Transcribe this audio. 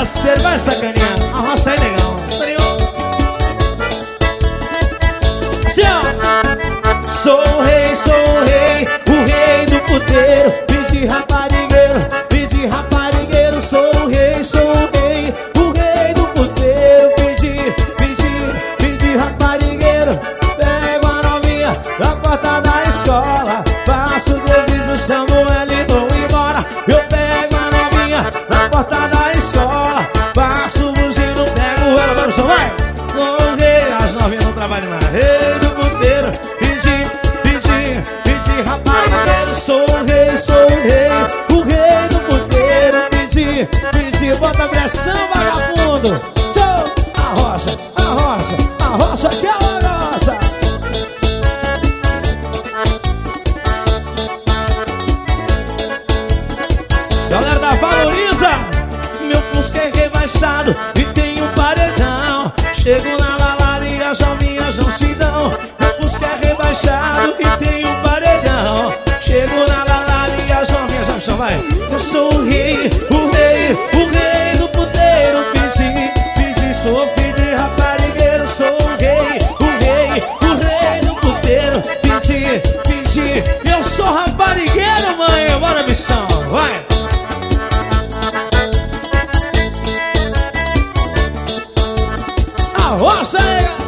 parceiro, vai sacanear. Arrocha aí, negão. Sou o rei, o rei do puteiro. Pedi raparigueiro, sou o rei, o rei do puteiro. Pedi raparigueiro. Pego a novinha na porta da escola, passo o deviso, chamo ela e vou embora. Eu pego a novinha na porta da escola, passo o buzino, pego ela, vai no chão, vai! Sou o rei, as novinhas não trabalham mais. Rei do puteiro, pedi raparigueiro, sou o rei do puteiro. Pedi, bota pressão, vagabundo. Tchau, arrocha que é a rocha. Galera da Valoriza, meu Fusca é rebaixado e tem um paredão. Chego na balada e as novinhas não se dão. Meu Fusca é rebaixado e tem um paredão. Chego na balada e as novinhas já me chamam, vai. Eu sou o rei do puteiro. Pedi, sou filho de raparigueiro. Sou o rei do puteiro. Pedi, eu sou raparigueiro, mãe. Bora, bichão, vai. Arrocha, nega.